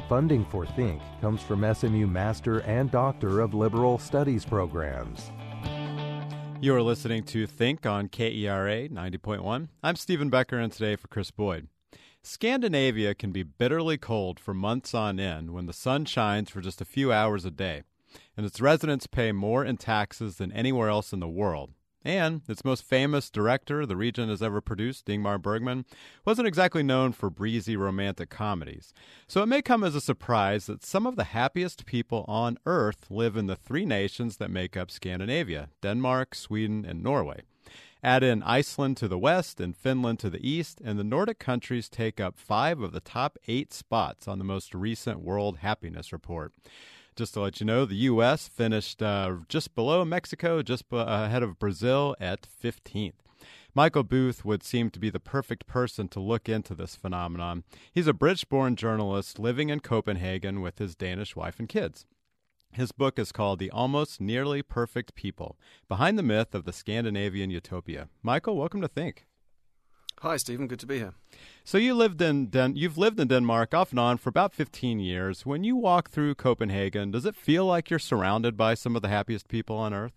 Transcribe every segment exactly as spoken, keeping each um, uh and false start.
Funding for Think comes from S M U Master and Doctor of Liberal Studies programs. You are listening to Think on K E R A ninety point one. I'm Stephen Becker, and today for Chris Boyd. Scandinavia can be bitterly cold for months on end when the sun shines for just a few hours a day, and its residents pay more in taxes than anywhere else in the world. And its most famous director the region has ever produced, Ingmar Bergman, wasn't exactly known for breezy romantic comedies. So it may come as a surprise that some of the happiest people on Earth live in the three nations that make up Scandinavia: Denmark, Sweden, and Norway. Add in Iceland to the west and Finland to the east, and the Nordic countries take up five of the top eight spots on the most recent World Happiness Report. Just to let you know, the U S finished uh, just below Mexico, just b- ahead of Brazil at fifteenth. Michael Booth would seem to be the perfect person to look into this phenomenon. He's a British-born journalist living in Copenhagen with his Danish wife and kids. His book is called The Almost Nearly Perfect People, Behind the Myth of the Scandinavian Utopia. Michael, welcome to Think. Hi, Stephen. Good to be here. So you lived in Den- you've lived in Denmark off and on for about fifteen years. When you walk through Copenhagen, does it feel like you're surrounded by some of the happiest people on earth?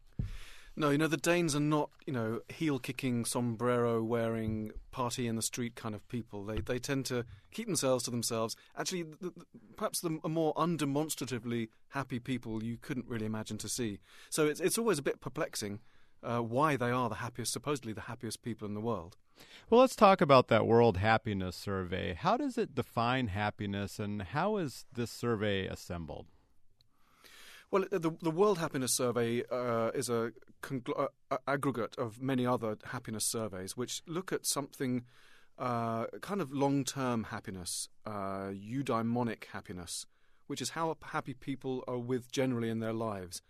No, you know, the Danes are not, you know, heel-kicking, sombrero-wearing, party-in-the-street kind of people. They they tend to keep themselves to themselves. Actually, the, the, perhaps the a more undemonstratively happy people you couldn't really imagine to see. So it's it's always a bit perplexing uh, why they are the happiest, supposedly the happiest people in the world. Well, let's talk about that World Happiness Survey. How does it define happiness, and how is this survey assembled? Well, the the World Happiness Survey uh, is a congl- uh, aggregate of many other happiness surveys which look at something uh, kind of long-term happiness, uh, eudaimonic happiness, which is how happy people are with generally in their lives.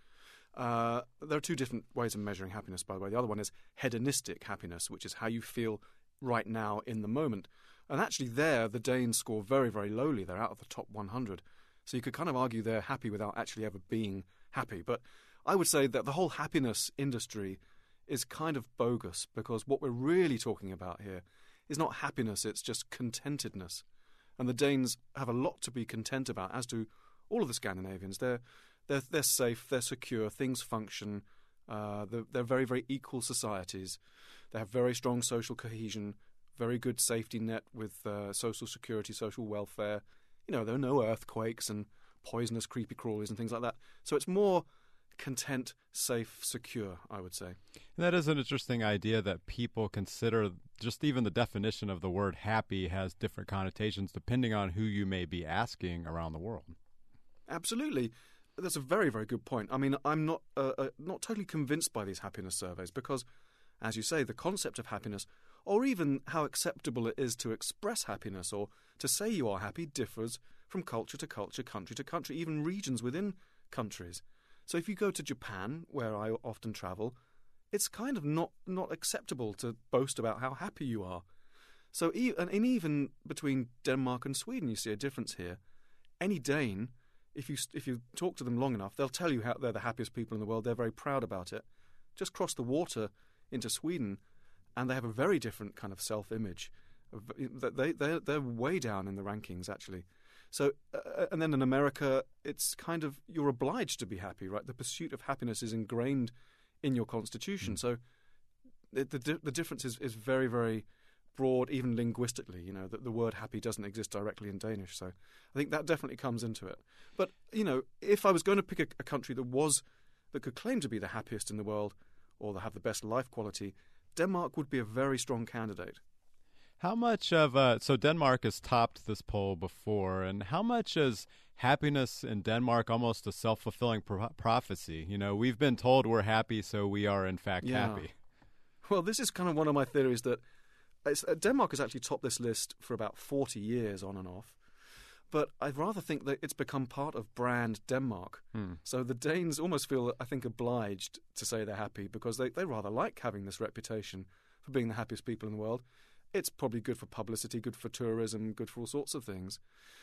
Uh, there are two different ways of measuring happiness, by the way. The other one is hedonistic happiness, which is how you feel right now in the moment. And actually there, the Danes score very, very lowly. They're out of the top one hundred. So you could kind of argue they're happy without actually ever being happy. But I would say that the whole happiness industry is kind of bogus, because what we're really talking about here is not happiness, it's just contentedness. And the Danes have a lot to be content about, as do all of the Scandinavians. They're They're, they're safe, they're secure, things function, uh, they're, they're very, very equal societies. They have very strong social cohesion, very good safety net with uh, social security, social welfare. You know, there are no earthquakes and poisonous creepy crawlies and things like that. So it's more content, safe, secure, I would say. And that is an interesting idea that people consider just even the definition of the word happy has different connotations depending on who you may be asking around the world. Absolutely. That's a very, very good point. I mean, I'm not uh, uh, not totally convinced by these happiness surveys because, as you say, the concept of happiness, or even how acceptable it is to express happiness or to say you are happy, differs from culture to culture, country to country, even regions within countries. So if you go to Japan, where I often travel, it's kind of not, not acceptable to boast about how happy you are. So e- and even between Denmark and Sweden, you see a difference here. Any Dane, If you if you talk to them long enough, they'll tell you how they're the happiest people in the world. They're very proud about it. Just cross the water into Sweden, and they have a very different kind of self-image. They they they're way down in the rankings actually. So uh, and then in America, it's kind of you're obliged to be happy, right? The pursuit of happiness is ingrained in your constitution. Mm. So it, the the difference is, is very very broad, even linguistically. You know, that the word happy doesn't exist directly in Danish. So I think that definitely comes into it. But, you know, if I was going to pick a, a country that was, that could claim to be the happiest in the world or that have the best life quality, Denmark would be a very strong candidate. How much of, uh, so Denmark has topped this poll before, and how much is happiness in Denmark almost a self-fulfilling pro- prophecy? You know, we've been told we're happy, so we are in fact yeah. happy. Well, this is kind of one of my theories that It's, uh, Denmark has actually topped this list for about forty years on and off. But I rather think that it's become part of brand Denmark. Hmm. So the Danes almost feel, I think, obliged to say they're happy because they, they rather like having this reputation for being the happiest people in the world. It's probably good for publicity, good for tourism, good for all sorts of things.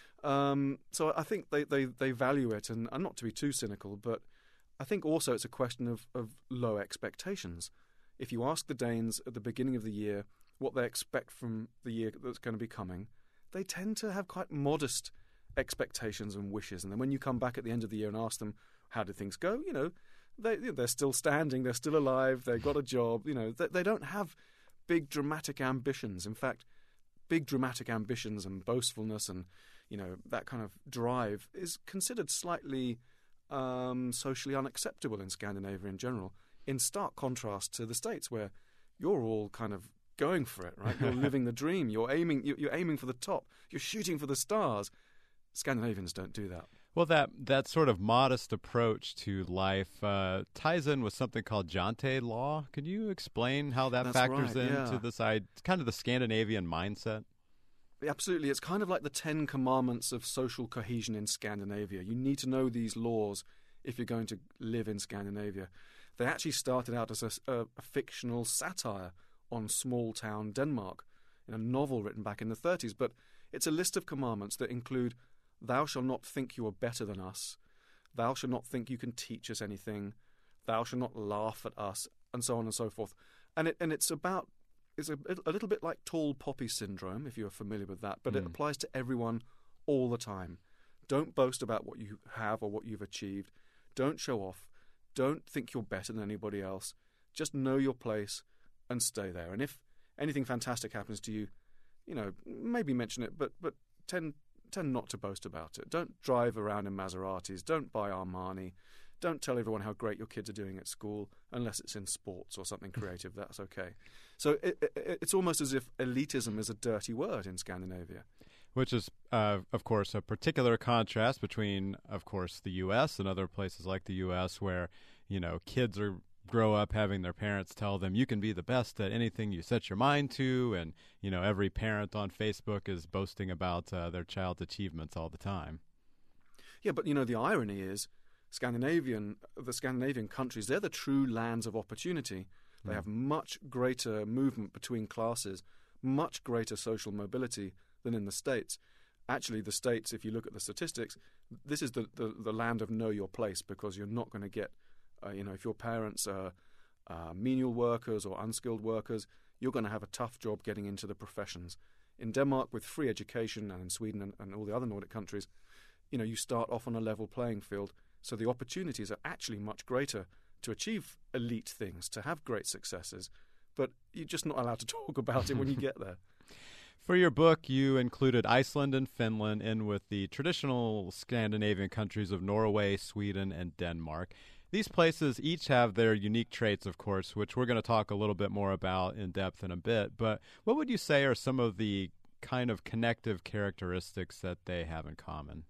Um, so I think they, they, they value it, and, and not to be too cynical, but I think also it's a question of, of low expectations. If you ask the Danes at the beginning of the year what they expect from the year that's going to be coming, they tend to have quite modest expectations and wishes. And then when you come back at the end of the year and ask them, how did things go? You know, they, they're still standing, they're still alive, they've got a job. You know, they, they don't have big dramatic ambitions. In fact, big dramatic ambitions and boastfulness and, you know, that kind of drive is considered slightly um, socially unacceptable in Scandinavia in general, in stark contrast to the States, where you're all kind of going for it, right? You're living the dream. You're aiming. You're aiming for the top. You're shooting for the stars. Scandinavians don't do that. Well, that that sort of modest approach to life uh, ties in with something called Jante law. Can you explain how that That's factors right, into yeah. this I kind of the Scandinavian mindset? Absolutely. It's kind of like the Ten Commandments of social cohesion in Scandinavia. You need to know these laws if you're going to live in Scandinavia. They actually started out as a, a, a fictional satire on small-town Denmark in a novel written back in the thirties. But it's a list of commandments that include, thou shalt not think you are better than us, thou shalt not think you can teach us anything, thou shalt not laugh at us, and so on and so forth. And it and it's about It's a, a little bit like tall poppy syndrome, if you're familiar with that, but mm. it applies to everyone all the time. Don't boast about what you have or what you've achieved. Don't show off. Don't think you're better than anybody else. Just know your place and stay there. And if anything fantastic happens to you, you know, maybe mention it, but but tend tend not to boast about it. Don't drive around in Maseratis. Don't buy Armani. Don't tell everyone how great your kids are doing at school, unless it's in sports or something creative. That's okay. So it, it, it's almost as if elitism is a dirty word in Scandinavia. Which is, uh, of course, a particular contrast between, of course, the U S and other places like the U S where, you know, kids are grow up having their parents tell them you can be the best at anything you set your mind to, and, you know, every parent on Facebook is boasting about uh, their child's achievements all the time. Yeah, but, you know, the irony is Scandinavian, the Scandinavian countries, they're the true lands of opportunity. They mm. have much greater movement between classes, much greater social mobility than in the States. Actually, the States, if you look at the statistics, this is the, the, the land of know your place, because you're not going to get, uh, you know, if your parents are uh, menial workers or unskilled workers, you're going to have a tough job getting into the professions. In Denmark, with free education, and in Sweden and, and all the other Nordic countries, you know, you start off on a level playing field. So the opportunities are actually much greater to achieve elite things, to have great successes, but you're just not allowed to talk about it when you get there. For your book, you included Iceland and Finland in with the traditional Scandinavian countries of Norway, Sweden, and Denmark. These places each have their unique traits, of course, which we're going to talk a little bit more about in depth in a bit. But what would you say are some of the kind of connective characteristics that they have in common?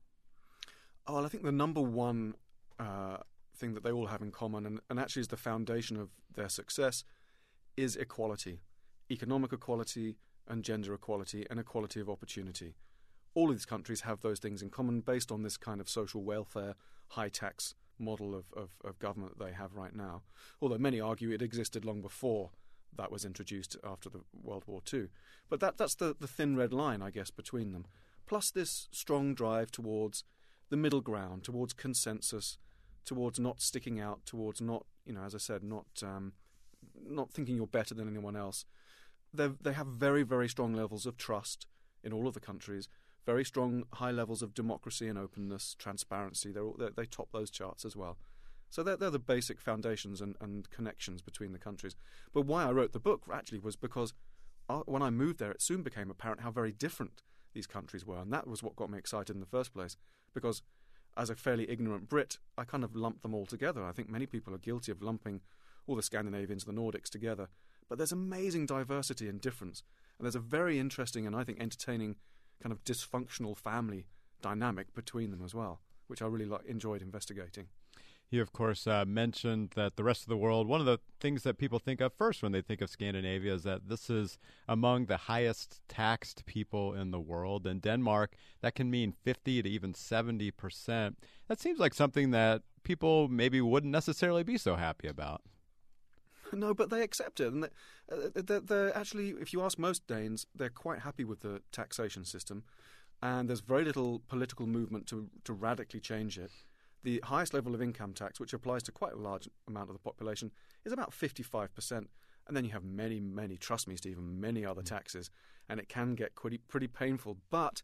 Oh, well, I think the number one uh, thing that they all have in common, and, and actually is the foundation of their success, is equality. Economic equality and gender equality and equality of opportunity. All of these countries have those things in common based on this kind of social welfare, high-tax model of, of, of government that they have right now. Although many argue it existed long before that was introduced after the World War Two. But that that's the, the thin red line, I guess, between them. Plus this strong drive towards the middle ground, towards consensus, towards not sticking out, towards not, you know, as I said, not um, not thinking you're better than anyone else. They they have very, very strong levels of trust in all of the countries, very strong high levels of democracy and openness, transparency. They're all, they're, they top those charts as well. So they're, they're the basic foundations and, and connections between the countries. But why I wrote the book, actually, was because I, when I moved there, it soon became apparent how very different these countries were. And that was what got me excited in the first place. Because as a fairly ignorant Brit, I kind of lumped them all together. I think many people are guilty of lumping all the Scandinavians and the Nordics together. But there's amazing diversity and difference. And there's a very interesting and I think entertaining kind of dysfunctional family dynamic between them as well, which I really like, enjoyed investigating. You, of course, uh, mentioned that the rest of the world, one of the things that people think of first when they think of Scandinavia is that this is among the highest taxed people in the world. In Denmark, that can mean fifty to even seventy percent. That seems like something that people maybe wouldn't necessarily be so happy about. No, but they accept it. And they're, they're, they're actually, if you ask most Danes, they're quite happy with the taxation system. And there's very little political movement to, to radically change it. The highest level of income tax, which applies to quite a large amount of the population, is about fifty-five percent. And then you have many, many, trust me, Stephen, many other taxes. And it can get pretty, pretty painful. But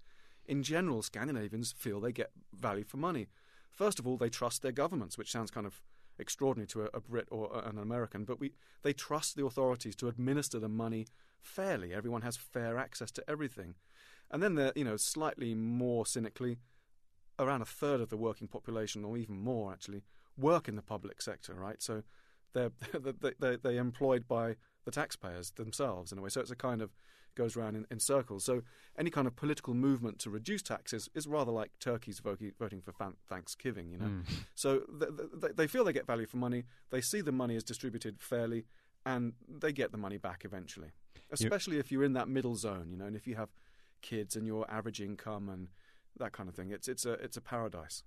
in general, Scandinavians feel they get value for money. First of all, they trust their governments, which sounds kind of extraordinary to a, a Brit or a, an American, but we they trust the authorities to administer the money fairly. Everyone has fair access to everything. And then they're, you know, slightly more cynically, around a third of the working population, or even more actually, work in the public sector, right? So they're they're, they're employed by the taxpayers themselves in a way. So it's a kind of goes around in, in circles. So any kind of political movement to reduce taxes is rather like turkeys voting, voting for fan- Thanksgiving, you know. Mm. So th- th- they feel they get value for money. They see the money is distributed fairly, and they get the money back eventually. Especially you're... if you're in that middle zone, you know, and if you have kids and your average income and that kind of thing. It's it's a it's a paradise.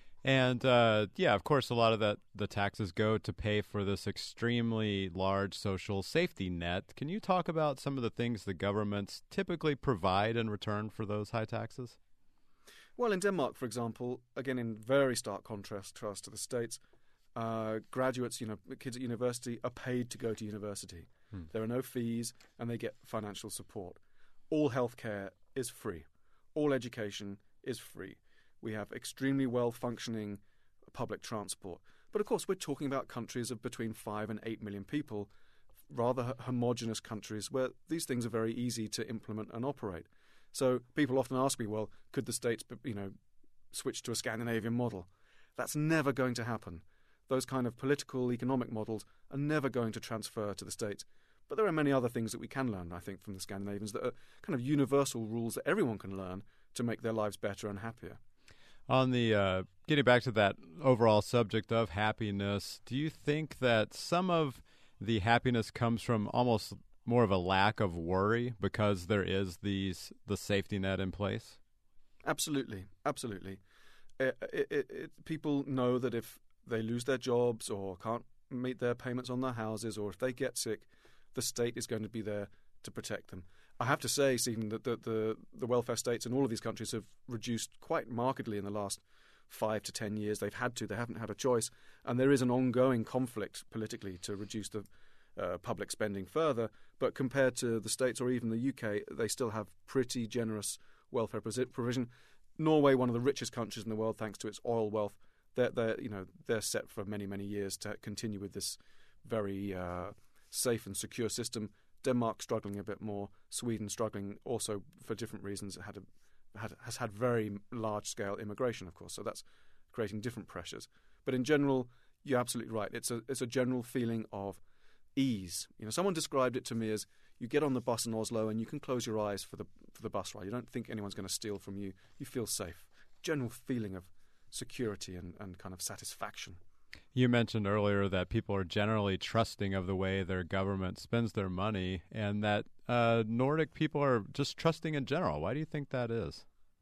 And uh, yeah, of course, a lot of that the taxes go to pay for this extremely large social safety net. Can you talk about some of the things the governments typically provide in return for those high taxes? Well, in Denmark, for example, again in very stark contrast to the States, uh, graduates, you know, kids at university are paid to go to university. Hmm. There are no fees, and they get financial support. All healthcare is free. All education is free. We have extremely well-functioning public transport. But, of course, we're talking about countries of between five and eight million people, rather h- homogenous countries where these things are very easy to implement and operate. So people often ask me, well, could the States, you know, switch to a Scandinavian model? That's never going to happen. Those kind of political, economic models are never going to transfer to the States. But there are many other things that we can learn, I think, from the Scandinavians that are kind of universal rules that everyone can learn to make their lives better and happier. On the uh, getting back to that overall subject of happiness, do you think that some of the happiness comes from almost more of a lack of worry because there is these the safety net in place? Absolutely, absolutely. It, it, it, it, people know that if they lose their jobs or can't meet their payments on their houses, or if they get sick, the state is going to be there to protect them. I have to say, Stephen, that the, the, the welfare states in all of these countries have reduced quite markedly in the last five to ten years. They've had to. They haven't had a choice. And there is an ongoing conflict politically to reduce the uh, public spending further. But compared to the States or even the U K, they still have pretty generous welfare provision. Norway, one of the richest countries in the world, thanks to its oil wealth, they're, they're, you know, they're set for many, many years to continue with this very uh, safe and secure system. Denmark struggling a bit more. Sweden struggling also for different reasons. It had a, had, has had very large-scale immigration, of course, so that's creating different pressures. But in general, you're absolutely right. It's a it's a general feeling of ease. You know, someone described it to me as you get on the bus in Oslo and you can close your eyes for the for the bus ride. You don't think anyone's going to steal from you. You feel safe. General feeling of security and, and kind of satisfaction. You mentioned earlier that people are generally trusting of the way their government spends their money, and that uh, Nordic people are just trusting in general. Why do you think that is?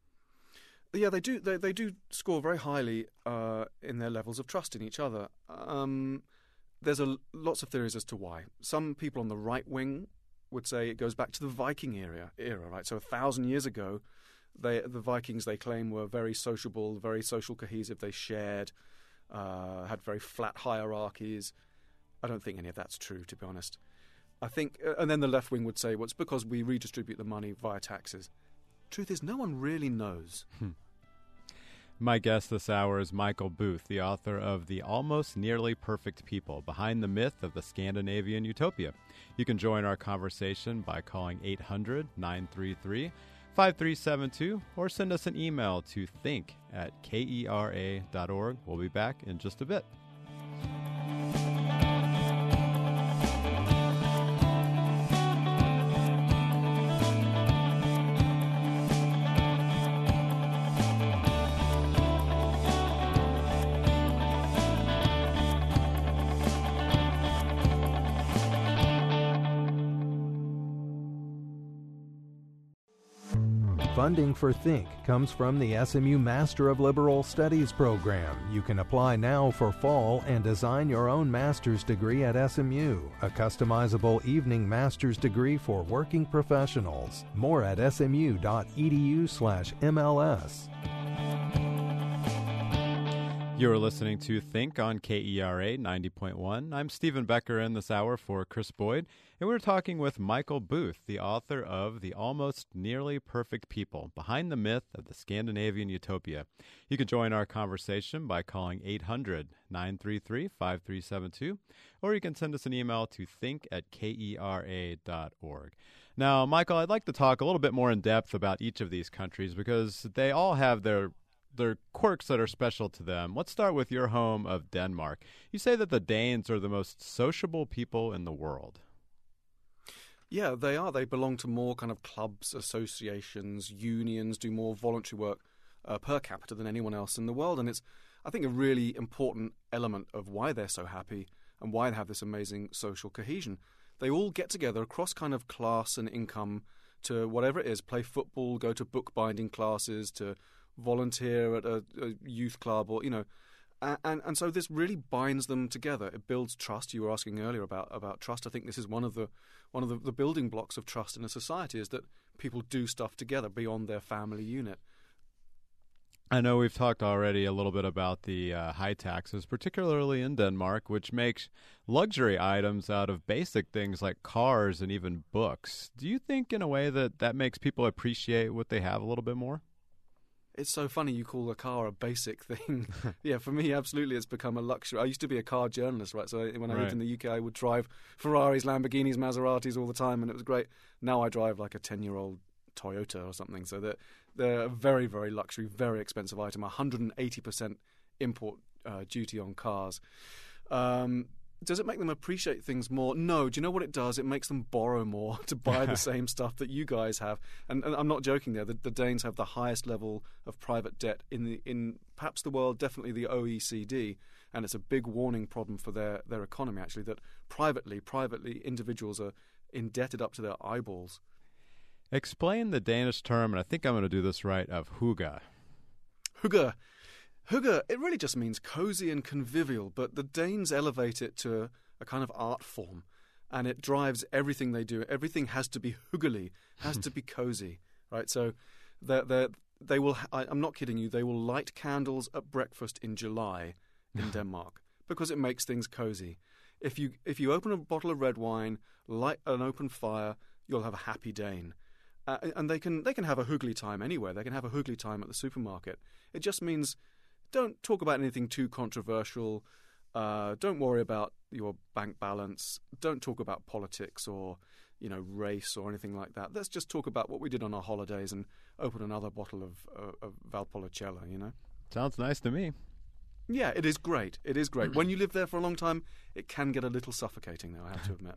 Yeah, they do. They, they do score very highly uh, in their levels of trust in each other. Um, there's a, lots of theories as to why. Some people on the right wing would say it goes back to the Viking era. Era, right? So a thousand years ago, they, the Vikings, they claim, were very sociable, very social cohesive. They shared. Uh, had very flat hierarchies. I don't think any of that's true, to be honest. I think, uh, and then the left wing would say, well, it's because we redistribute the money via taxes. Truth is, no one really knows. Hmm. My guest this hour is Michael Booth, the author of The Almost Nearly Perfect People, Behind the Myth of the Scandinavian Utopia. You can join our conversation by calling eight hundred, nine three three, five three seven two or send us an email to think at kera dot org. We'll be back in just a bit. Funding for Think comes from the S M U Master of Liberal Studies program. You can apply now for fall and design your own master's degree at S M U, a customizable evening master's degree for working professionals. More at smu.edu slash MLS. You're listening to Think on K E R A ninety point one. I'm Stephen Becker in this hour for Chris Boyd, and we're talking with Michael Booth, the author of The Almost Nearly Perfect People, Behind the Myth of the Scandinavian Utopia. You can join our conversation by calling eight hundred, nine three three, five three seven two, or you can send us an email to think at kera dot org. Now, Michael, I'd like to talk a little bit more in depth about each of these countries because they all have their Their quirks that are special to them. Let's start with your home of Denmark. You say that the Danes are the most sociable people in the world. Yeah, they are. They belong to more kind of clubs, associations, unions, do more voluntary work uh, per capita than anyone else in the world. And it's, I think, a really important element of why they're so happy and why they have this amazing social cohesion. They all get together across kind of class and income to whatever it is, play football, go to bookbinding classes, to volunteer at a, a youth club, or you know, and, and and so this really binds them together. It builds trust. You were asking earlier about about trust. I think this is one of the one of the, the building blocks of trust in a society, is that people do stuff together beyond their family unit. I know we've talked already a little bit about the uh, high taxes, particularly in Denmark, which makes luxury items out of basic things like cars and even books. Do you think in a way that that makes people appreciate what they have a little bit more? It's so funny you call a car a basic thing. Yeah, for me, absolutely, it's become a luxury. I used to be a car journalist, right? So when I right. lived in the U K, I would drive Ferraris, Lamborghinis, Maseratis all the time, and it was great. Now I drive like a ten-year-old Toyota or something. So they're, they're a very, very luxury, very expensive item, one hundred eighty percent import uh, duty on cars. Um, does it make them appreciate things more? No. Do you know what it does? It makes them borrow more to buy the same stuff that you guys have. And, and I'm not joking there. The, the Danes have the highest level of private debt in the in perhaps the world, definitely the O E C D. And it's a big warning problem for their, their economy, actually, that privately, privately individuals are indebted up to their eyeballs. Explain the Danish term, and I think I'm going to do this right, of hygge. Hygge. Hygge, it really just means cozy and convivial, but the Danes elevate it to a, a kind of art form, and it drives everything they do. Everything has to be hyggelig, has to be cozy, right? So they're, they're, they will, I, I'm not kidding you, they will light candles at breakfast in July in Denmark because it makes things cozy. If you, if you open a bottle of red wine, light an open fire, you'll have a happy Dane. Uh, and they can, they can have a hyggelig time anywhere. They can have a hyggelig time at the supermarket. It just means don't talk about anything too controversial. Uh, don't worry about your bank balance. Don't talk about politics or, you know, race or anything like that. Let's just talk about what we did on our holidays and open another bottle of, uh, of Valpolicella, you know? Sounds nice to me. Yeah, it is great. It is great. When you live there for a long time, it can get a little suffocating, though, I have to admit.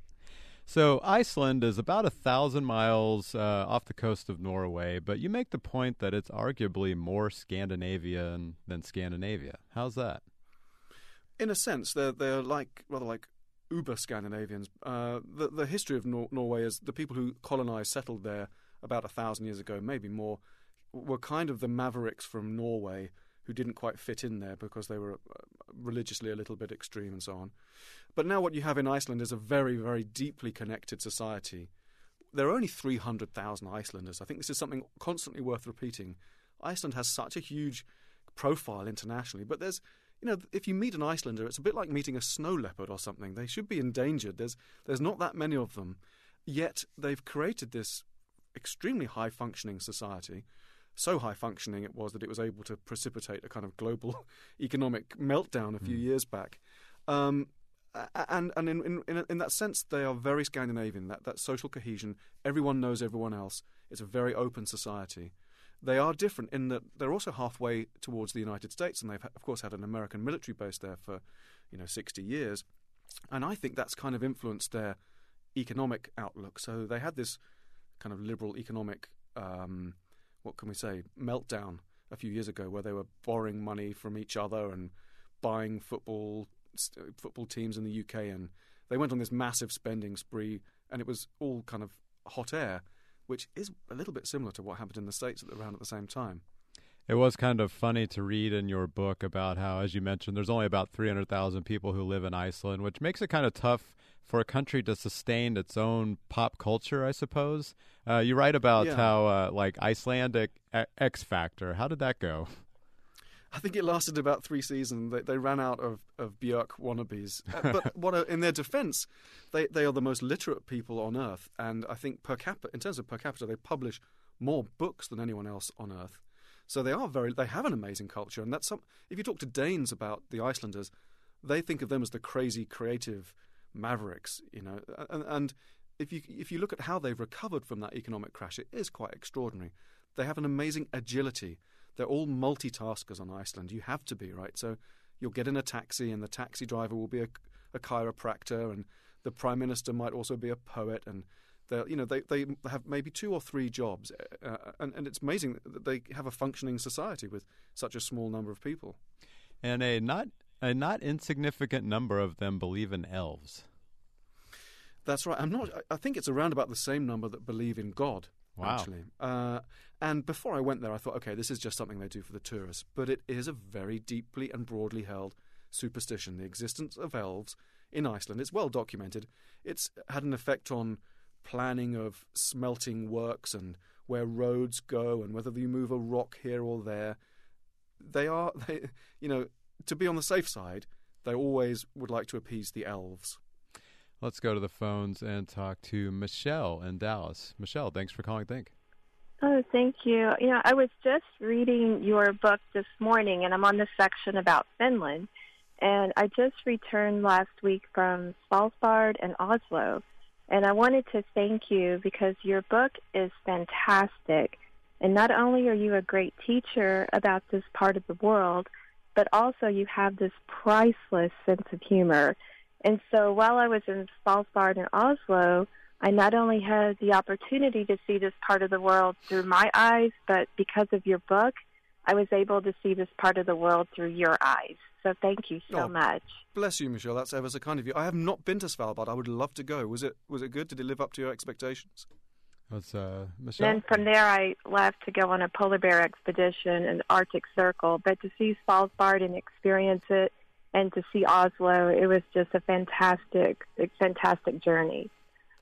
So Iceland is about a thousand miles uh, off the coast of Norway, but you make the point that it's arguably more Scandinavian than Scandinavia. How's that? In a sense, they're they're like rather like uber Scandinavians. Uh, the the history of Nor- Norway is the people who colonized, settled there about a thousand years ago, maybe more, were kind of the mavericks from Norway who didn't quite fit in there because they were religiously a little bit extreme and so on. But now what you have in Iceland is a very, very deeply connected society. There are only three hundred thousand Icelanders. I think this is something constantly worth repeating. Iceland has such a huge profile internationally, but there's, you know, if you meet an Icelander, it's a bit like meeting a snow leopard or something. They should be endangered. There's there's not that many of them, yet they've created this extremely high-functioning society. So high-functioning it was that it was able to precipitate a kind of global economic meltdown a few mm. years back. Um, and and in, in in that sense, they are very Scandinavian, that, that social cohesion. Everyone knows everyone else. It's a very open society. They are different in that they're also halfway towards the United States, and they've, of course, had an American military base there for, you know, sixty years. And I think that's kind of influenced their economic outlook. So they had this kind of liberal economic, um, what can we say, meltdown a few years ago, where they were borrowing money from each other and buying football football teams in the U K, and they went on this massive spending spree, and it was all kind of hot air, which is a little bit similar to what happened in the States around at the same time. It was kind of funny to read in your book about how, as you mentioned, there's only about three hundred thousand people who live in Iceland, which makes it kind of tough for a country to sustain its own pop culture, I suppose. Uh, you write about yeah. how, uh, like, Icelandic X Factor, how did that go? I think it lasted about three seasons. They, they ran out of, of Björk wannabes. Uh, but what are, in their defence, they, they are the most literate people on Earth. And I think per capita, in terms of per capita, they publish more books than anyone else on Earth. So they are very, they have an amazing culture. And that's some, if you talk to Danes about the Icelanders, they think of them as the crazy, creative mavericks, you know. And, and if you if you look at how they've recovered from that economic crash, it is quite extraordinary. They have an amazing agility. They're all multitaskers on Iceland. You have to be, right? So you'll get in a taxi, and the taxi driver will be a, a chiropractor, and the prime minister might also be a poet, and they, you know, they they have maybe two or three jobs, uh, and and it's amazing that they have a functioning society with such a small number of people. And a not a not insignificant number of them believe in elves. That's right. I'm not. I think it's around about the same number that believe in God. Wow. Actually, uh, and before I went there, I thought, okay, this is just something they do for the tourists. But it is a very deeply and broadly held superstition. The existence of elves in Iceland, it's well documented. It's had an effect on planning of smelting works and where roads go and whether you move a rock here or there. They are, they, you know, to be on the safe side, they always would like to appease the elves. Let's go to the phones and talk to Michelle in Dallas. Michelle, thanks for calling Think. Oh, thank you. You know, I was just reading your book this morning, and I'm on the section about Finland. And I just returned last week from Svalbard and Oslo. And I wanted to thank you because your book is fantastic. And not only are you a great teacher about this part of the world, but also you have this priceless sense of humor. And so while I was in Svalbard and Oslo, I not only had the opportunity to see this part of the world through my eyes, but because of your book, I was able to see this part of the world through your eyes. So thank you so oh, much. Bless you, Michelle. That's ever so kind of you. I have not been to Svalbard. I would love to go. Was it was it good? Did it live up to your expectations? That's uh, Michelle. Then from there, I left to go on a polar bear expedition in the Arctic Circle. But to see Svalbard and experience it, and to see Oslo, it was just a fantastic, fantastic journey.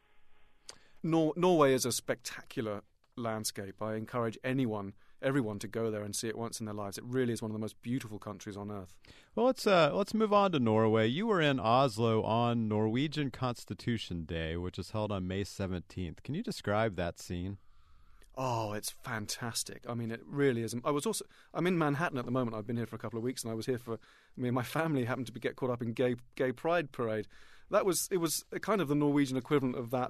Nor- Norway is a spectacular landscape. I encourage anyone, everyone, to go there and see it once in their lives. It really is one of the most beautiful countries on earth. Well, let's uh, let's move on to Norway. You were in Oslo on Norwegian Constitution Day, which is held on May seventeenth. Can you describe that scene? Oh, it's fantastic. I mean, it really is. I was also, I'm in Manhattan at the moment. I've been here for a couple of weeks, and I was here for, me and my family happened to be, get caught up in gay gay pride parade. That was, it was kind of the Norwegian equivalent of that,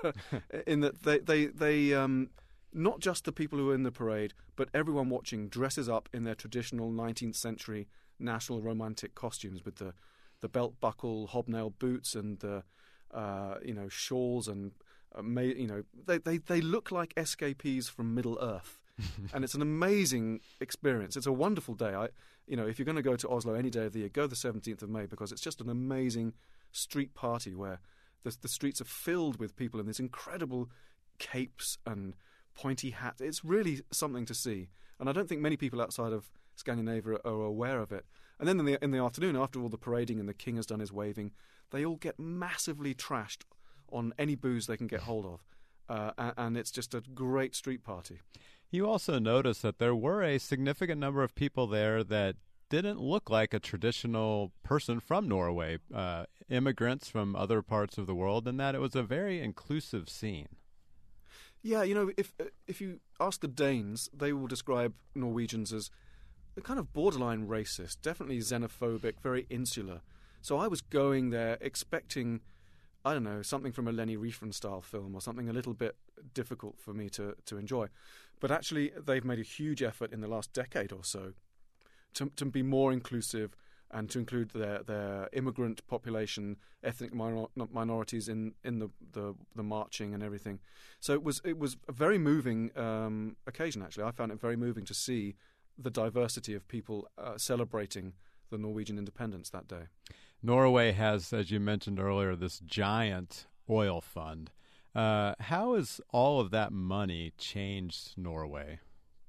in that they, they, they um, not just the people who are in the parade, but everyone watching dresses up in their traditional nineteenth century national romantic costumes with the, the belt buckle, hobnail boots, and the, uh, you know, shawls and, Uh, may, you know, they, they, they look like escapees from Middle Earth, and it's an amazing experience. It's a wonderful day. I, you know, if you're going to go to Oslo any day of the year, go the seventeenth of May, because it's just an amazing street party where the, the streets are filled with people in these incredible capes and pointy hats. It's really something to see, and I don't think many people outside of Scandinavia are, are aware of it. And then in the in the afternoon, after all the parading and the king has done his waving, they all get massively trashed on any booze they can get hold of. Uh, and it's just a great street party. You also noticed that there were a significant number of people there that didn't look like a traditional person from Norway, uh, immigrants from other parts of the world, and that it was a very inclusive scene. Yeah, you know, if if you ask the Danes, they will describe Norwegians as a kind of borderline racist, definitely xenophobic, very insular. So I was going there expecting, I don't know, something from a Leni Riefenstahl film or something a little bit difficult for me to, to enjoy. But actually, they've made a huge effort in the last decade or so to, to be more inclusive and to include their, their immigrant population, ethnic minor, minorities in, in the, the, the marching and everything. So it was it was a very moving um, occasion, actually. I found it very moving to see the diversity of people uh, celebrating the Norwegian independence that day. Norway has, as you mentioned earlier, this giant oil fund. Uh, how has all of that money changed Norway?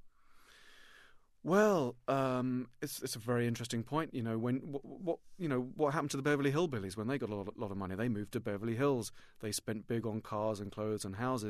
Well, um, it's it's a very interesting point. You know, when what, what you know what happened to the Beverly Hillbillies when they got a lot, lot of money? They moved to Beverly Hills. They spent big on cars and clothes and houses,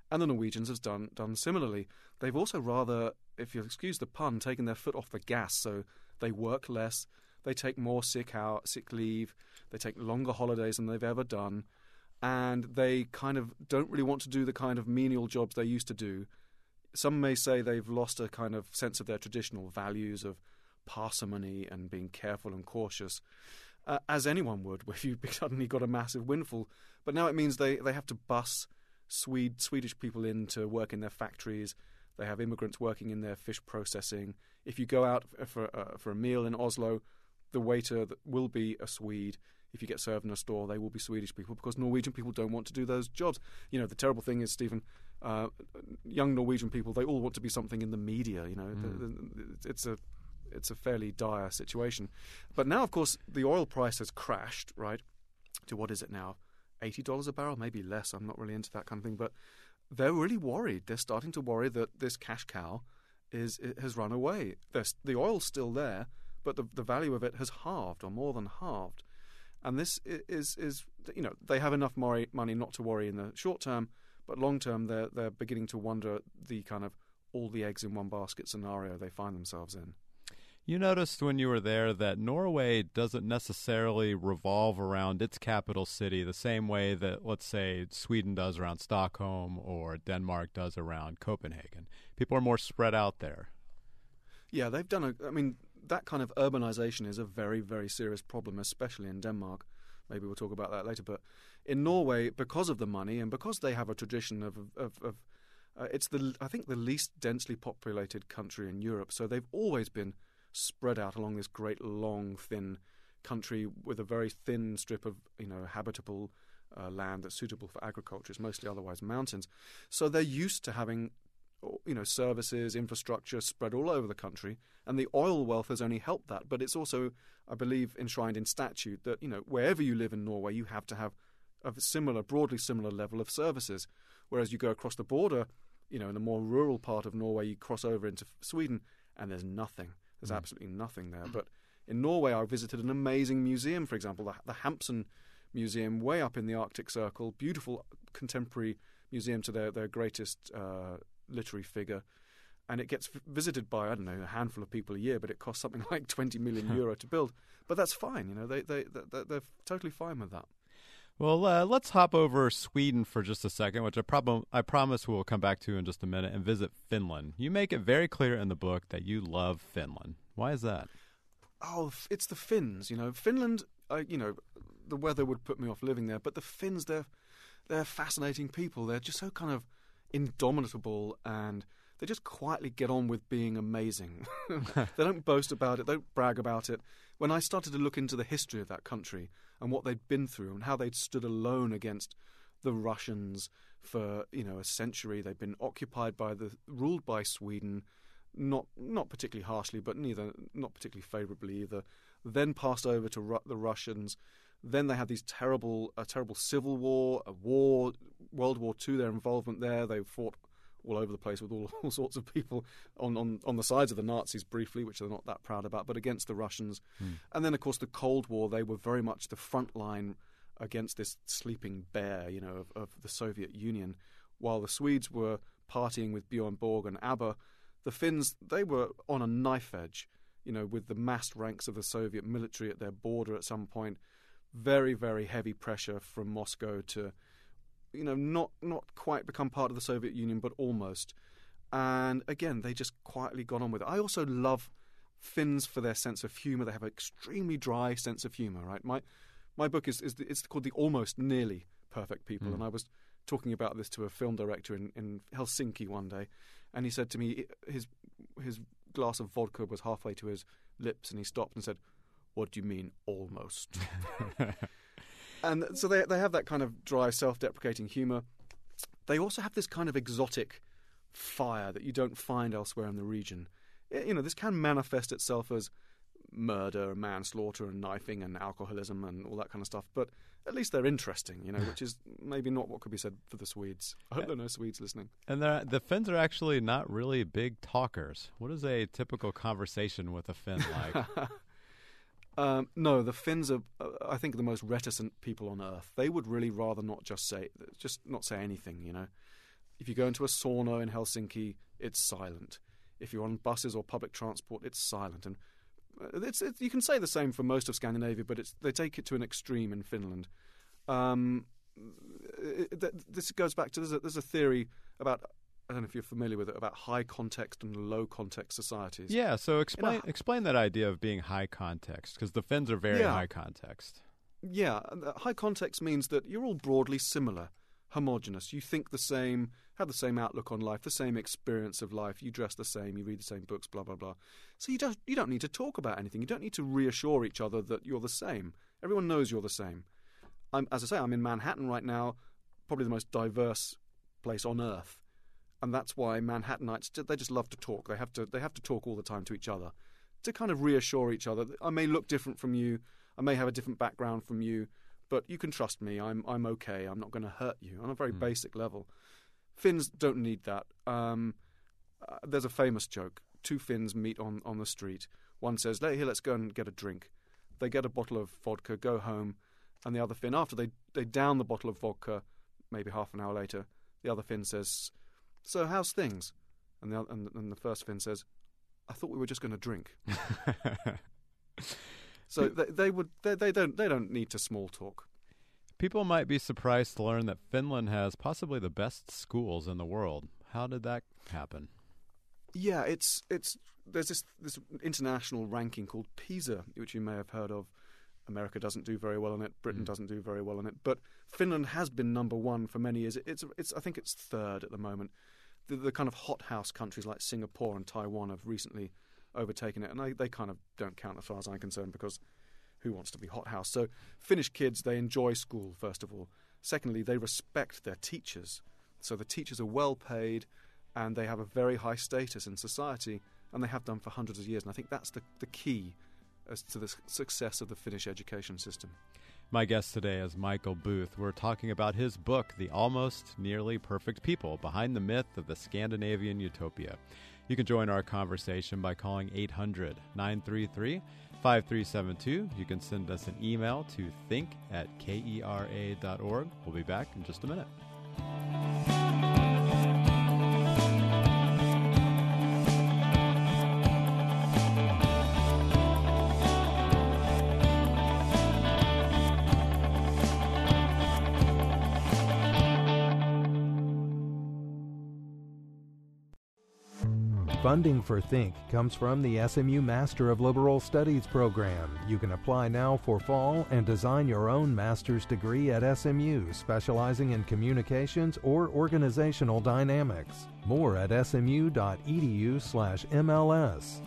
And the Norwegians have done done similarly. They've also rather, if you'll excuse the pun, taken their foot off the gas. So they work less, they take more sick out, sick leave, they take longer holidays than they've ever done, and they kind of don't really want to do the kind of menial jobs they used to do. Some may say they've lost a kind of sense of their traditional values of parsimony and being careful and cautious, uh, as anyone would if you suddenly got a massive windfall. But now it means they, they have to bus Swede, Swedish people in to work in their factories. They have immigrants working in their fish processing. If you go out for, uh, for a meal in Oslo, the waiter will be a Swede. If you get served in a store, they will be Swedish people, because Norwegian people don't want to do those jobs. You know, the terrible thing is, Stephen, uh, young Norwegian people, they all want to be something in the media. You know, mm. the, the, it's a it's a fairly dire situation. But now, of course, the oil price has crashed, right, to what is it now? eighty dollars a barrel, maybe less. I'm not really into that kind of thing. But they're really worried. They're starting to worry that this cash cow is it has run away. There's, the oil's still there, but the, the value of it has halved, or more than halved. And this is, is you know, they have enough money not to worry in the short term, but long term they're, they're beginning to wonder the kind of all the eggs in one basket scenario they find themselves in. You noticed when you were there that Norway doesn't necessarily revolve around its capital city the same way that, let's say, Sweden does around Stockholm or Denmark does around Copenhagen. People are more spread out there. Yeah, they've done a, I mean, that kind of urbanization is a very, very serious problem, especially in Denmark. Maybe we'll talk about that later. But in Norway, because of the money and because they have a tradition of, of, of uh, it's the, I think, the least densely populated country in Europe. So they've always been spread out along this great, long, thin country with a very thin strip of, you know, habitable uh, land that's suitable for agriculture. It's mostly otherwise mountains. So they're used to having, you know, services, infrastructure spread all over the country, and the oil wealth has only helped that. But it's also, I believe, enshrined in statute that, you know, wherever you live in Norway, you have to have a similar, broadly similar level of services. Whereas you go across the border, you know, in the more rural part of Norway, you cross over into Sweden, and there's nothing. There's mm. absolutely nothing there. But in Norway, I visited an amazing museum, for example, the, the Hampson Museum, way up in the Arctic Circle, beautiful contemporary museum to their, their greatest uh, literary figure. And it gets visited by, I don't know, a handful of people a year, but it costs something like twenty million euro to build. But that's fine, you know, they, they, they, they're totally fine with that. Well, uh, let's hop over Sweden for just a second, which I, prob- I promise we'll come back to in just a minute, and visit Finland. You make it very clear in the book that you love Finland. Why is that? Oh, it's the Finns, you know. Finland, uh, you know, the weather would put me off living there, but the Finns, they're, they're fascinating people. They're just so kind of indomitable, and they just quietly get on with being amazing. They don't boast about it, they don't brag about it. When I started to look into the history of that country and what they'd been through and how they'd stood alone against the Russians for, you know, a century, they'd been occupied by the, ruled by Sweden, not not particularly harshly, but neither not particularly favourably either. Then passed over to Ru- the Russians. Then they had these terrible, a terrible civil war, a war, World War Two. Their involvement there, they fought all over the place with all, all sorts of people on, on, on the sides of the Nazis briefly, which they're not that proud about, but against the Russians. Mm. And then, of course, the Cold War, they were very much the front line against this sleeping bear, you know, of, of the Soviet Union. While the Swedes were partying with Björn Borg and ABBA, the Finns, they were on a knife edge, you know, with the massed ranks of the Soviet military at their border at some point. Very, very heavy pressure from Moscow to, you know, not not quite become part of the Soviet Union, but almost. And again, they just quietly got on with it. I also love Finns for their sense of humour. They have an extremely dry sense of humour, right? My my book is, is it's called The Almost Nearly Perfect People, mm. and I was talking about this to a film director in, in Helsinki one day, and he said to me, his his glass of vodka was halfway to his lips, and he stopped and said, "What do you mean, almost?" And so they they have that kind of dry, self-deprecating humour. They also have this kind of exotic fire that you don't find elsewhere in the region. You know, this can manifest itself as murder, manslaughter, and knifing, and alcoholism, and all that kind of stuff. But at least they're interesting, you know, which is maybe not what could be said for the Swedes. I hope there are no Swedes listening. And the Finns are actually not really big talkers. What is a typical conversation with a Finn like? Um, no, the Finns are, uh, I think, the most reticent people on earth. They would really rather not just say, just not say anything, you know. If you go into a sauna in Helsinki, it's silent. If you're on buses or public transport, it's silent. And it's, it's you can say the same for most of Scandinavia, but it's they take it to an extreme in Finland. Um, it, it, this goes back to there's a, there's a theory about, I don't know if you're familiar with it, about high context and low context societies. Yeah, so explain a, explain that idea of being high context, because the Finns are very yeah. high context. Yeah, high context means that you're all broadly similar, homogenous. You think the same, have the same outlook on life, the same experience of life. You dress the same, you read the same books, blah blah blah. So you don't you don't need to talk about anything. You don't need to reassure each other that you're the same. Everyone knows you're the same. I'm, as I say, I'm in Manhattan right now, probably the most diverse place on earth, and that's why Manhattanites, they just love to talk. They have to they have to talk all the time to each other to kind of reassure each other. I may look different from you. I may have a different background from you, but you can trust me. I'm I'm okay. I'm not going to hurt you on a very mm. basic level. Finns don't need that. Um, uh, there's a famous joke. Two Finns meet on, on the street. One says, "Hey, here, let's go and get a drink." They get a bottle of vodka, go home, and the other Finn, after they, they down the bottle of vodka, maybe half an hour later, the other Finn says, "So how's things?" And the, and, and the first Finn says, "I thought we were just going to drink." So they, they would they, they don't they don't need to small talk. People might be surprised to learn that Finland has possibly the best schools in the world. How did that happen? Yeah, it's it's there's this this international ranking called PISA, which you may have heard of. America doesn't do very well on it. Britain mm. doesn't do very well on it. But Finland has been number one for many years. It's it's I think it's third at the moment. The, the kind of hothouse countries like Singapore and Taiwan have recently overtaken it, and they, they kind of don't count as far as I'm concerned, because who wants to be hothouse? So Finnish kids, they enjoy school, first of all. Secondly, they respect their teachers. So the teachers are well paid, and they have a very high status in society, and they have done for hundreds of years. And I think that's the, the key as to the success of the Finnish education system. My guest today is Michael Booth. We're talking about his book, The Almost Nearly Perfect People, Behind the Myth of the Scandinavian Utopia. You can join our conversation by calling eight hundred, nine three three, five three seven two. You can send us an email to think at kera dot org. We'll be back in just a minute. Funding for Think comes from the S M U Master of Liberal Studies program. You can apply now for fall and design your own master's degree at S M U, specializing in communications or organizational dynamics. More at smu.edu slash MLS.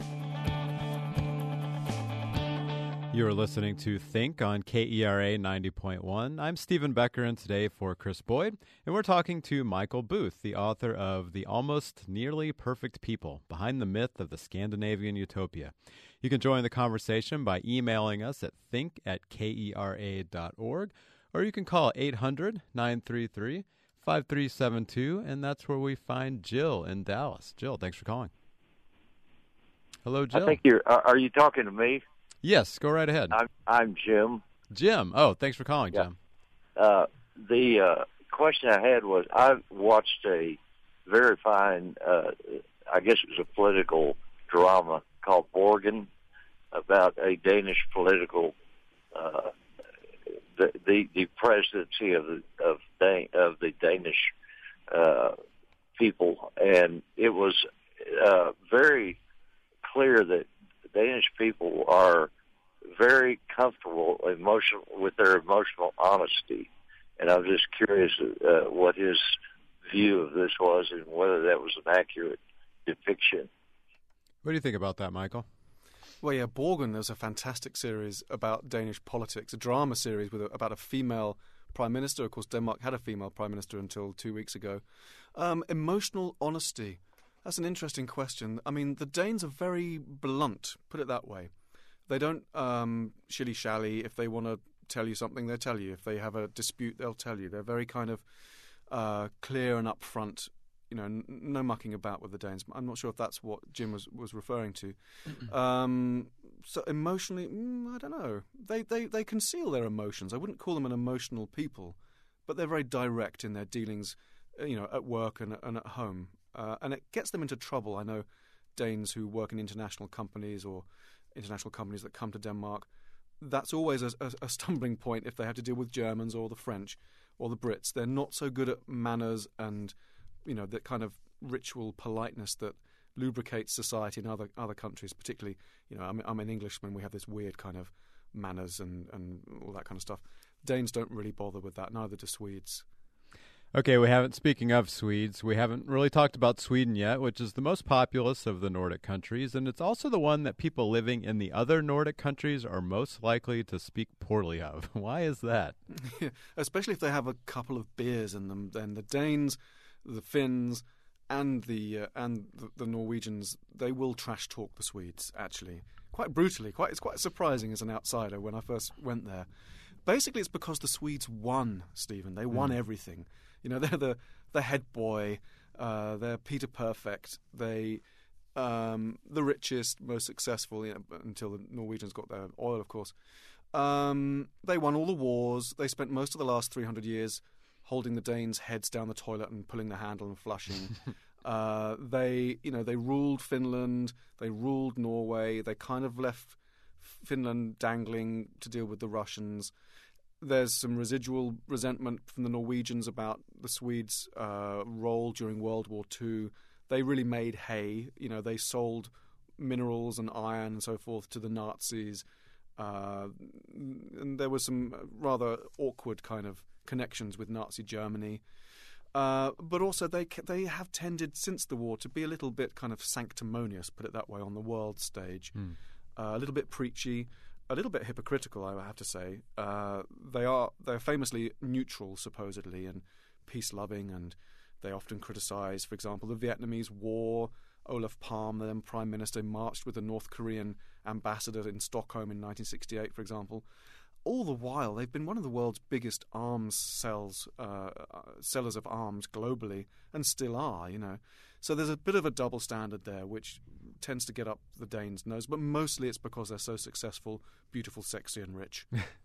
You're listening to Think on K E R A ninety point one. I'm Stephen Becker, and today for Chris Boyd, and we're talking to Michael Booth, the author of The Almost Nearly Perfect People, Behind the Myth of the Scandinavian Utopia. You can join the conversation by emailing us at think at kera dot org, or you can call eight hundred, nine three three, five three seven two, and that's where we find Jill in Dallas. Jill, thanks for calling. Hello, Jill. I think you're, uh, are you talking to me? Yes, go right ahead. I'm, I'm Jim. Jim. Oh, thanks for calling, yeah. Jim. Uh, the uh, question I had was, I watched a very fine, uh, I guess it was a political drama called Borgen, about a Danish political, uh, the, the the presidency of the of, Dan, of the Danish uh, people, and it was uh, very clear that Danish people are very comfortable emotional with their emotional honesty, and I'm just curious uh, what his view of this was and whether that was an accurate depiction. What do you think about that, Michael? Well, yeah, Borgen, there's a fantastic series about Danish politics, a drama series with a, about a female prime minister. Of course, Denmark had a female prime minister until two weeks ago. Um, emotional honesty. That's an interesting question. I mean, the Danes are very blunt, put it that way. They don't um, shilly-shally. If they want to tell you something, they'll tell you. If they have a dispute, they'll tell you. They're very kind of uh, clear and upfront, you know, n- no mucking about with the Danes. I'm not sure if that's what Jim was, was referring to. um, so emotionally, mm, I don't know. They, they, they conceal their emotions. I wouldn't call them an emotional people, but they're very direct in their dealings you know, at work and, and at home. Uh, and it gets them into trouble. I know Danes who work in international companies or international companies that come to Denmark. That's always a, a, a stumbling point if they have to deal with Germans or the French or the Brits. They're not so good at manners and, you know, that kind of ritual politeness that lubricates society in other other countries, particularly, you know, I'm, I'm an Englishman, we have this weird kind of manners and, and all that kind of stuff. Danes don't really bother with that, neither do Swedes. Okay, we haven't, speaking of Swedes, we haven't really talked about Sweden yet, which is the most populous of the Nordic countries, and it's also the one that people living in the other Nordic countries are most likely to speak poorly of. Why is that? Especially if they have a couple of beers in them. Then the Danes, the Finns, and the uh, and the, the Norwegians, they will trash talk the Swedes, actually, quite brutally. Quite It's quite surprising as an outsider when I first went there. Basically, it's because the Swedes won, Stephen. They won mm. everything. You know, they're the, the head boy, uh, they're Peter Perfect, they um, the richest, most successful, you know, until the Norwegians got their oil, of course. Um, they won all the wars. They spent most of the last three hundred years holding the Danes' heads down the toilet and pulling the handle and flushing. uh, they, you know, they ruled Finland, they ruled Norway, they kind of left Finland dangling to deal with the Russians. There's some residual resentment from the Norwegians about the Swedes' uh, role during World War Two. They really made hay. You know, they sold minerals and iron and so forth to the Nazis. Uh, and there was some rather awkward kind of connections with Nazi Germany. Uh, but also they they have tended since the war to be a little bit kind of sanctimonious, put it that way, on the world stage. Mm. Uh, a little bit preachy. A little bit hypocritical, I have to say. Uh, they are they're famously neutral, supposedly, and peace-loving, and they often criticise, for example, the Vietnamese War. Olaf Palme, the then Prime Minister, marched with the North Korean ambassador in Stockholm in nineteen sixty-eight, for example. All the while, they've been one of the world's biggest arms sells, uh, sellers of arms globally, and still are, you know. So there's a bit of a double standard there, which tends to get up the Danes' nose, but mostly it's because they're so successful, beautiful, sexy, and rich.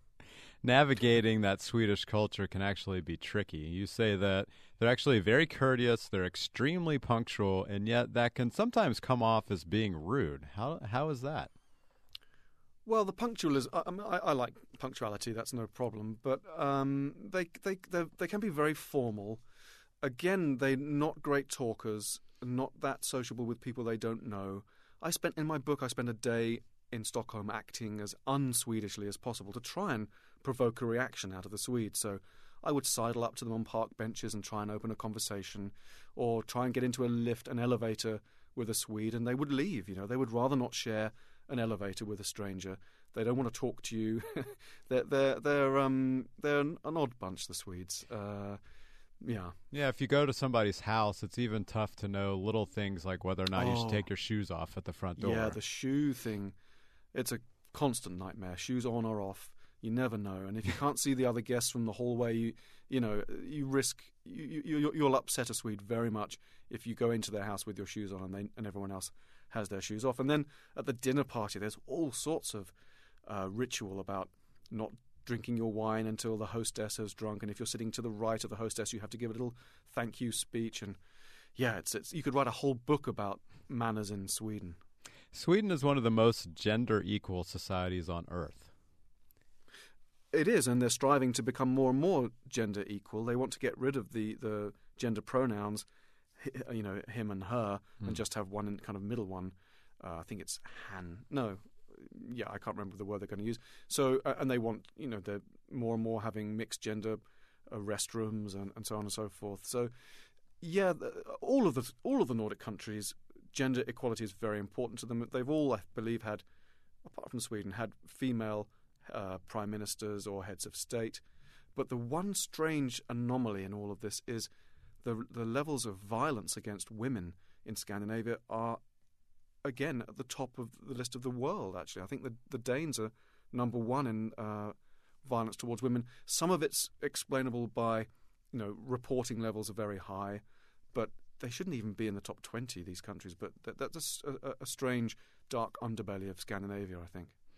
Navigating that Swedish culture can actually be tricky. You say that they're actually very courteous, they're extremely punctual, and yet that can sometimes come off as being rude. How how is that? Well, the punctual is. I, I, I like punctuality. That's no problem. But um, they they they can be very formal. Again, they're not great talkers. Not that sociable with people they don't know. I spent in my book. I spent a day in Stockholm acting as un-Swedishly as possible to try and provoke a reaction out of the Swedes. So I would sidle up to them on park benches and try and open a conversation, or try and get into a lift, an elevator with a Swede, and they would leave. You know, they would rather not share an elevator with a stranger. They don't want to talk to you. they're they're they're um they're an odd bunch, the Swedes. Uh, yeah, yeah. If you go to somebody's house, it's even tough to know little things like whether or not oh, you should take your shoes off at the front door. Yeah, the shoe thing. It's a constant nightmare. Shoes on or off. You never know. And if you can't see the other guests from the hallway, you you know you risk you, you you'll upset a Swede very much if you go into their house with your shoes on and they and everyone else has their shoes off. And then at the dinner party, there's all sorts of uh, ritual about not drinking your wine until the hostess has drunk. And if you're sitting to the right of the hostess, you have to give a little thank you speech. And yeah, it's it's you could write a whole book about manners in Sweden. Sweden is one of the most gender equal societies on earth. It is, and they're striving to become more and more gender equal. They want to get rid of the, the gender pronouns, you know, him and her, mm. and just have one kind of middle one. Uh, I think it's han. No, yeah, I can't remember the word they're going to use. So, uh, and they want, you know, they're more and more having mixed gender uh, restrooms and, and so on and so forth. So, yeah, the, all of the all of the Nordic countries, gender equality is very important to them. They've all, I believe, had, apart from Sweden, had female Uh, prime ministers or heads of state. But the one strange anomaly in all of this is the the levels of violence against women in Scandinavia are, again, at the top of the list of the world, actually. I think the, the Danes are number one in uh, violence towards women. Some of it's explainable by, you know, reporting levels are very high, but they shouldn't even be in the top twenty, these countries. But that, that's a, a strange, dark underbelly of Scandinavia, I think.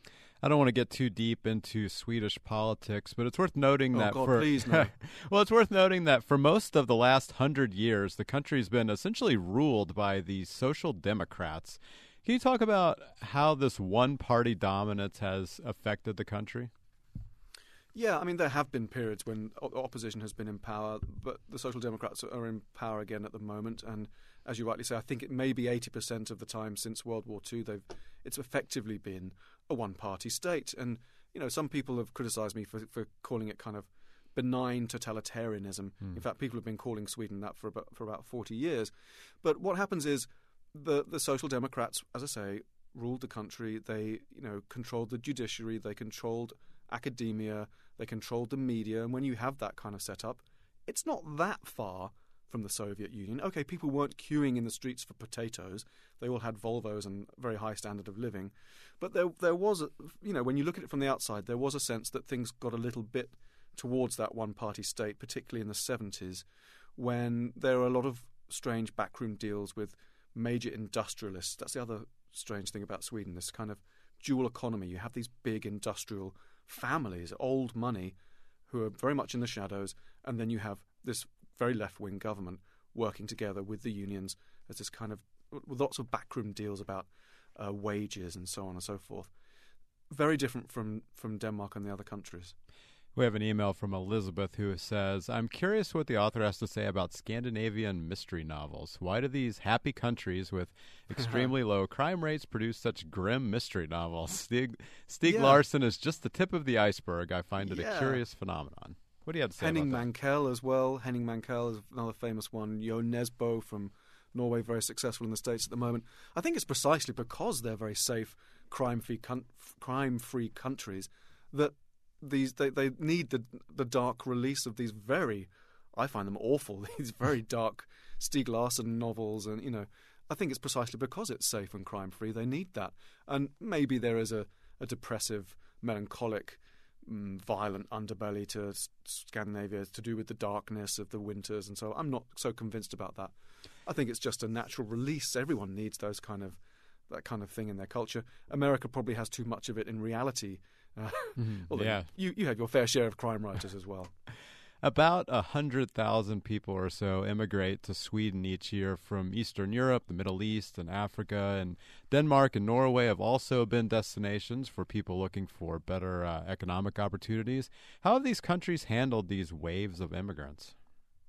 I don't want to get too deep into Swedish politics, but it's worth noting oh, that God, for please no. well, it's worth noting that for most of the last hundred years, the country's been essentially ruled by the Social Democrats. Can you talk about how this one-party dominance has affected the country? Yeah, I mean, there have been periods when o- opposition has been in power, but the Social Democrats are in power again at the moment. And as you rightly say, I think it may be eighty percent of the time since World War Two, they've it's effectively been a one-party state. And, you know, some people have criticised me for, for calling it kind of benign totalitarianism. Mm. In fact, people have been calling Sweden that for about, for about forty years. But what happens is the, the Social Democrats, as I say, ruled the country. They, you know, controlled the judiciary. They controlled academia. They controlled the media. And when you have that kind of setup, it's not that far from the Soviet Union. Okay, people weren't queuing in the streets for potatoes. They all had Volvos and very high standard of living. But there there was, a, you know, when you look at it from the outside, there was a sense that things got a little bit towards that one-party state, particularly in the seventies, when there were a lot of strange backroom deals with major industrialists. That's the other strange thing about Sweden, this kind of dual economy. You have these big industrial families, old money, who are very much in the shadows, and then you have this very left-wing government working together with the unions as this kind of, with lots of backroom deals about uh, wages and so on and so forth. Very different from, from Denmark and the other countries. We have an email from Elizabeth who says, I'm curious what the author has to say about Scandinavian mystery novels. Why do these happy countries with extremely low crime rates produce such grim mystery novels? Stieg, Stieg yeah. Larsson is just the tip of the iceberg. I find it yeah. a curious phenomenon. What do you have to say Henning about that? Mankell as well. Henning Mankell is another famous one. Jo Nesbo from Norway, very successful in the States at the moment. I think it's precisely because they're very safe, crime-free, con- crime-free countries that These they, they need the the dark release of these very, I find them awful, these very dark Stieg Larsson novels, and you know, I think it's precisely because it's safe and crime free they need that. And maybe there is a, a depressive, melancholic, um, violent underbelly to Scandinavia to do with the darkness of the winters, and so I'm not so convinced about that. I think it's just a natural release. Everyone needs those kind of that kind of thing in their culture. America probably has too much of it in reality. Uh, mm-hmm. Yeah, you you have your fair share of crime writers as well. About a hundred thousand people or so immigrate to Sweden each year from Eastern Europe, the Middle East, and Africa. And Denmark and Norway have also been destinations for people looking for better uh, economic opportunities. How have these countries handled these waves of immigrants?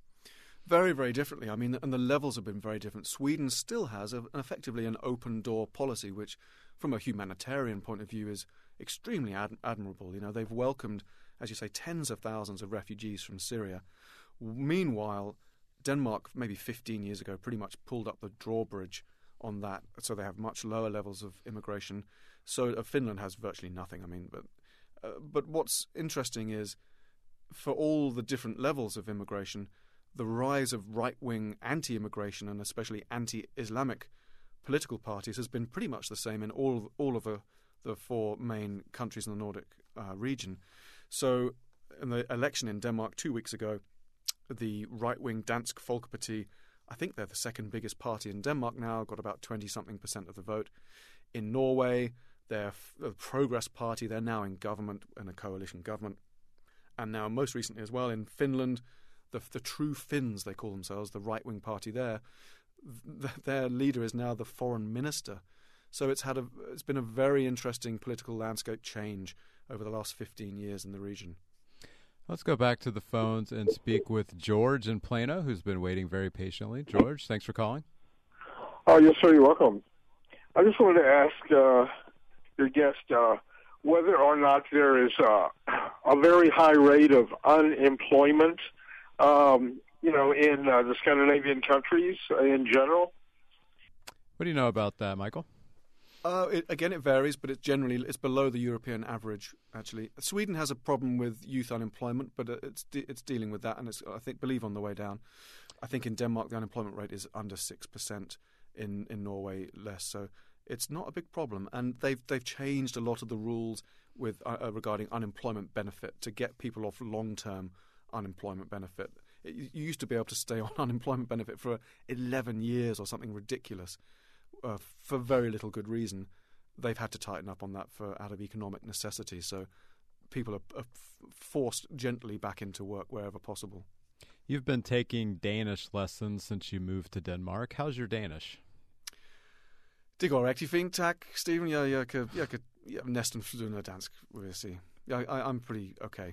Very, very differently. I mean, and the levels have been very different. Sweden still has a, effectively an open-door policy, which, from a humanitarian point of view, is extremely ad- admirable. You know, they've welcomed, as you say, tens of thousands of refugees from Syria. Meanwhile, Denmark, maybe fifteen years ago, pretty much pulled up the drawbridge on that, so they have much lower levels of immigration. So uh, Finland has virtually nothing. I mean, but uh, but what's interesting is, for all the different levels of immigration, the rise of right-wing anti-immigration and especially anti-Islamic political parties has been pretty much the same in all of, all of the, the four main countries in the Nordic uh, region. So in the election in Denmark two weeks ago, the right-wing Dansk Folkeparti, I think they're the second biggest party in Denmark now, got about twenty-something percent of the vote. In Norway, they're the Progress Party, they're now in government, in a coalition government. And now most recently as well in Finland, The, the True Finns, they call themselves, the right-wing party there, th- their leader is now the foreign minister. So it's had a, it's been a very interesting political landscape change over the last fifteen years in the region. Let's go back to the phones and speak with George in Plano, who's been waiting very patiently. George, thanks for calling. Oh, yes, sir, you're welcome. I just wanted to ask uh, your guest uh, whether or not there is uh, a very high rate of unemployment Um, you know, in uh, the Scandinavian countries uh, in general. What do you know about that, Michael? Uh, it, again, it varies, but it's generally it's below the European average. Actually, Sweden has a problem with youth unemployment, but it's de- it's dealing with that, and it's I think believe on the way down. I think in Denmark the unemployment rate is under six percent. In in Norway less. So it's not a big problem, and they've they've changed a lot of the rules with uh, regarding unemployment benefit to get people off long term unemployment benefit. It, you used to be able to stay on unemployment benefit for eleven years or something ridiculous uh, for very little good reason. they've had to tighten up on that for out of economic necessity. So people are, are forced gently back into work wherever possible. You've been taking Danish lessons since you moved to Denmark. How's your Danish? Det går rigtig fint, tak, Stephen. Jeg, jeg, kan, jeg kan jeg næsten flydende dansk, vil jeg sige. I, I, I'm pretty okay.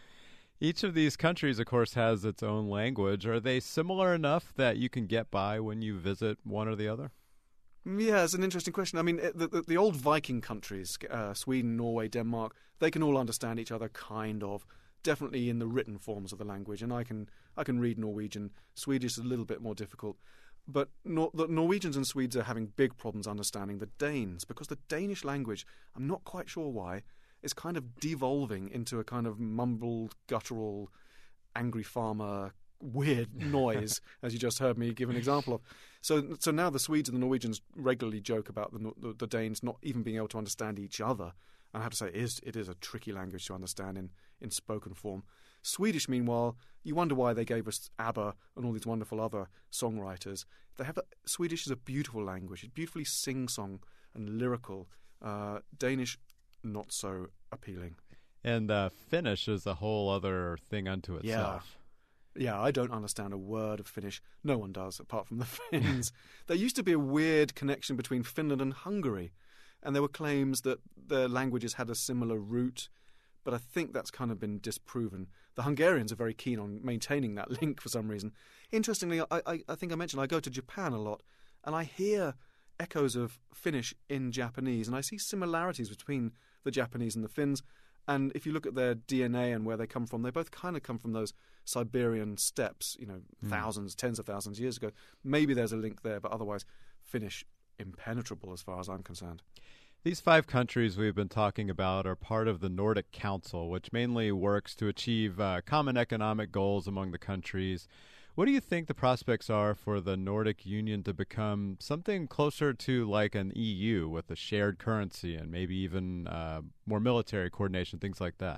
Each of these countries, of course, has its own language. Are they similar enough that you can get by when you visit one or the other? Yeah, it's an interesting question. I mean, the, the, the old Viking countries, uh, Sweden, Norway, Denmark, they can all understand each other, kind of. Definitely in the written forms of the language, and I can I can read Norwegian. Swedish is a little bit more difficult. But Nor- the Norwegians and Swedes are having big problems understanding the Danes, because the Danish language, I'm not quite sure why, is kind of devolving into a kind of mumbled, guttural, angry farmer, weird noise, as you just heard me give an example of. So so now the Swedes and the Norwegians regularly joke about the, the, the Danes not even being able to understand each other. And I have to say, it is, it is a tricky language to understand in, in spoken form. Swedish, meanwhile, you wonder why they gave us ABBA and all these wonderful other songwriters. They have a, Swedish is a beautiful language. It's beautifully sing-song and lyrical. Uh, Danish, not so appealing. And uh, Finnish is a whole other thing unto itself. Yeah. yeah, I don't understand a word of Finnish. No one does, apart from the Finns. There used to be a weird connection between Finland and Hungary, and there were claims that their languages had a similar root, but I think that's kind of been disproven. The Hungarians are very keen on maintaining that link for some reason. Interestingly, I, I, I think I mentioned I go to Japan a lot, and I hear echoes of Finnish in Japanese, and I see similarities between the Japanese and the Finns. And if you look at their D N A and where they come from, they both kind of come from those Siberian steppes, you know, mm. thousands, tens of thousands of years ago. Maybe there's a link there, but otherwise Finnish, impenetrable as far as I'm concerned. These five countries we've been talking about are part of the Nordic Council, which mainly works to achieve uh, common economic goals among the countries. What do you think the prospects are for the Nordic Union to become something closer to like an E U with a shared currency and maybe even uh, more military coordination, things like that?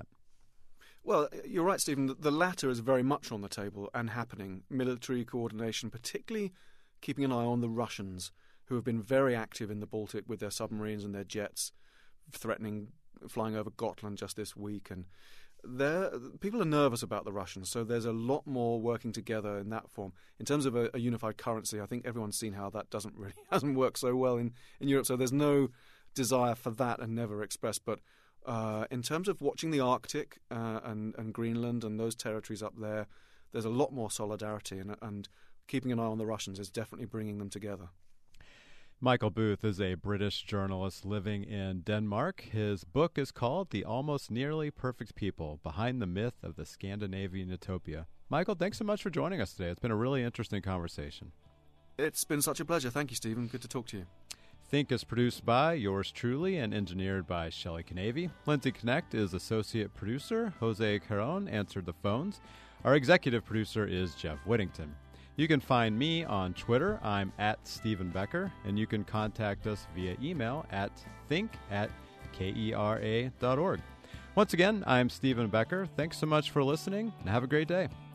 Well, you're right, Stephen. The latter is very much on the table and happening. Military coordination, particularly keeping an eye on the Russians, who have been very active in the Baltic with their submarines and their jets, threatening flying over Gotland just this week. And people are nervous about the Russians, so there's a lot more working together in that form. In terms of a, a unified currency, I think everyone's seen how that doesn't really hasn't worked so well in, in Europe, so there's no desire for that and never expressed. But uh, in terms of watching the Arctic uh, and, and Greenland and those territories up there, there's a lot more solidarity, and, and keeping an eye on the Russians is definitely bringing them together. Michael Booth is a British journalist living in Denmark. His book is called The Almost Nearly Perfect People, Behind the Myth of the Scandinavian Utopia. Michael, thanks so much for joining us today. It's been a really interesting conversation. It's been such a pleasure. Thank you, Stephen. Good to talk to you. Think is produced by yours truly and engineered by Shelley Canavy. Lindsay Connect is associate producer. Jose Caron answered the phones. Our executive producer is Jeff Whittington. You can find me on Twitter. I'm at Stephen Becker, and you can contact us via email at think at kera dot org. Once again, I'm Stephen Becker. Thanks so much for listening, and have a great day.